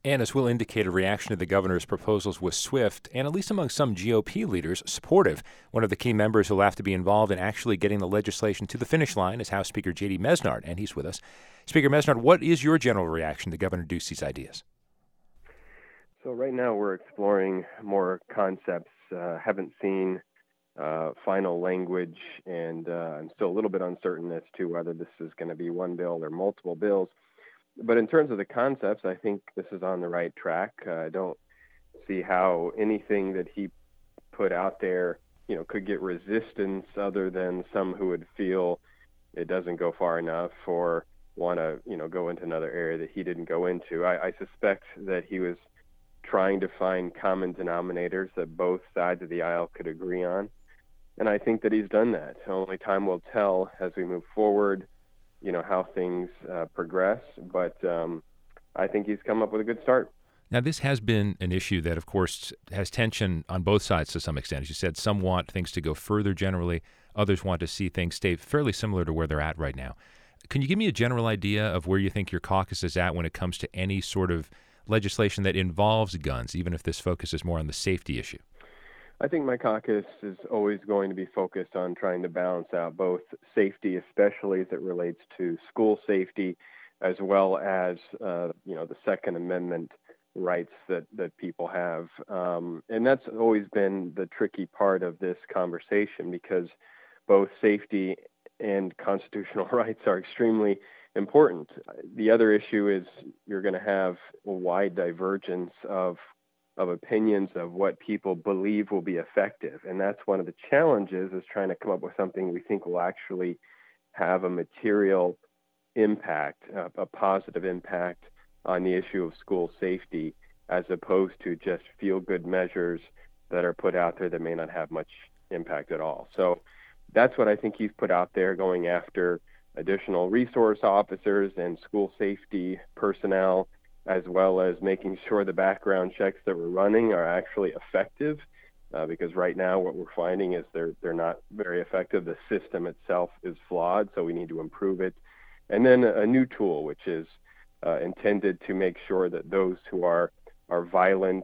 And as Will indicated, reaction to the governor's proposals was swift and, at least among some GOP leaders, supportive. One of the key members who will have to be involved in actually getting the legislation to the finish line is House Speaker J.D. Mesnard, and he's with us. Speaker Mesnard, what is your general reaction to Governor Ducey's ideas? So right now we're exploring more concepts. Haven't seen final language, and I'm still a little bit uncertain as to whether this is going to be one bill or multiple bills. But in terms of the concepts, I think this is on the right track. I don't see how anything that he put out there, could get resistance other than some who would feel it doesn't go far enough or want to, go into another area that he didn't go into. I suspect that he was trying to find common denominators that both sides of the aisle could agree on. And I think that he's done that. Only time will tell as we move forward, how things progress. But I think he's come up with a good start. Now, this has been an issue that, of course, has tension on both sides to some extent. As you said, some want things to go further generally. Others want to see things stay fairly similar to where they're at right now. Can you give me a general idea of where you think your caucus is at when it comes to any sort of legislation that involves guns, even if this focuses more on the safety issue? I think my caucus is always going to be focused on trying to balance out both safety, especially as it relates to school safety, as well as, the Second Amendment rights that people have. And that's always been the tricky part of this conversation, because both safety and constitutional rights are extremely important. The other issue is you're going to have a wide divergence of opinions of what people believe will be effective. And that's one of the challenges, is trying to come up with something we think will actually have a material impact, a positive impact on the issue of school safety, as opposed to just feel-good measures that are put out there that may not have much impact at all. So that's what I think he's put out there, going after additional resource officers and school safety personnel, as well as making sure the background checks that we're running are actually effective, because right now what we're finding is they're not very effective. The system itself is flawed, so we need to improve it. And then a new tool, which is intended to make sure that those who are violent,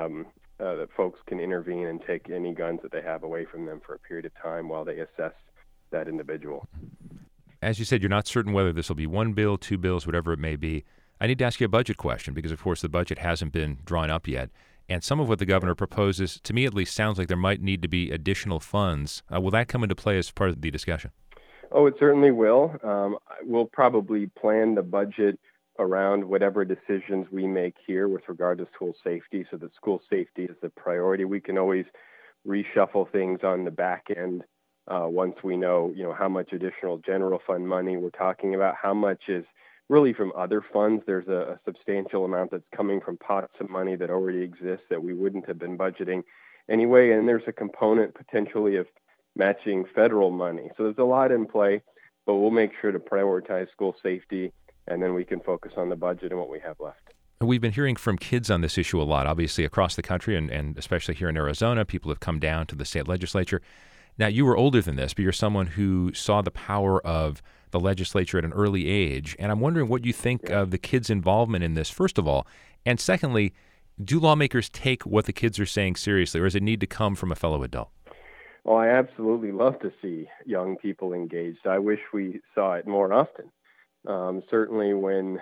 that folks can intervene and take any guns that they have away from them for a period of time while they assess that individual. As you said, you're not certain whether this will be one bill, two bills, whatever it may be. I need to ask you a budget question because, of course, the budget hasn't been drawn up yet. And some of what the governor proposes, to me at least, sounds like there might need to be additional funds. Will that come into play as part of the discussion? Oh, it certainly will. We'll probably plan the budget around whatever decisions we make here with regard to school safety, so that school safety is the priority. We can always reshuffle things on the back end once we know, how much additional general fund money we're talking about, how much is really from other funds. There's a substantial amount that's coming from pots of money that already exists that we wouldn't have been budgeting anyway. And there's a component potentially of matching federal money. So there's a lot in play, but we'll make sure to prioritize school safety, and then we can focus on the budget and what we have left. We've been hearing from kids on this issue a lot, obviously across the country, and especially here in Arizona. People have come down to the state legislature. Now, you were older than this, but you're someone who saw the power of the legislature at an early age. And I'm wondering what you think of the kids' involvement in this, first of all. And secondly, do lawmakers take what the kids are saying seriously, or does it need to come from a fellow adult? Well, I absolutely love to see young people engaged. I wish we saw it more often. Certainly when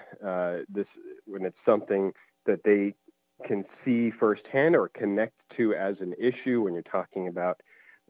it's something that they can see firsthand or connect to as an issue, when you're talking about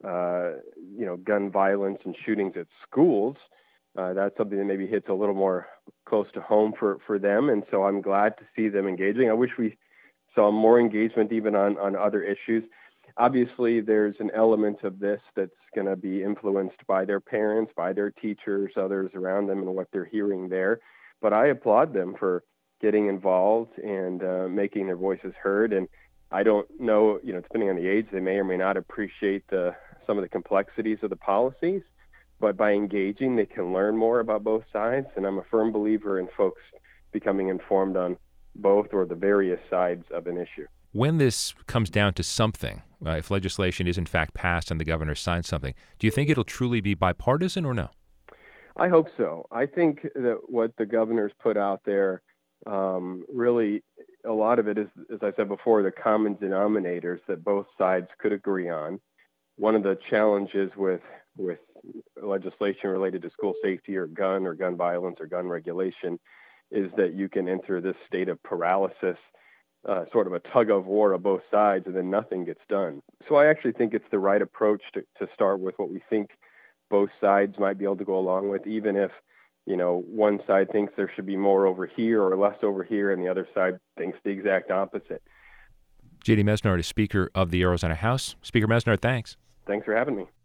gun violence and shootings at schools, that's something that maybe hits a little more close to home for them. And so I'm glad to see them engaging. I wish we saw more engagement even on other issues. Obviously, there's an element of this that's going to be influenced by their parents, by their teachers, others around them, and what they're hearing there. But I applaud them for getting involved and making their voices heard. And I don't know, depending on the age, they may or may not appreciate some of the complexities of the policies. But by engaging, they can learn more about both sides. And I'm a firm believer in folks becoming informed on both or the various sides of an issue. When this comes down to something, if legislation is in fact passed and the governor signs something, do you think it'll truly be bipartisan or no? I hope so. I think that what the governor's put out there really a lot of it is, as I said before, the common denominators that both sides could agree on. One of the challenges with legislation related to school safety or gun violence or gun regulation is that you can enter this state of paralysis, sort of a tug of war of both sides, and then nothing gets done. So I actually think it's the right approach to start with what we think both sides might be able to go along with, even if, one side thinks there should be more over here or less over here, and the other side thinks the exact opposite. J.D. Mesnard is Speaker of the Arizona House. Speaker Mesnard, thanks. Thanks for having me.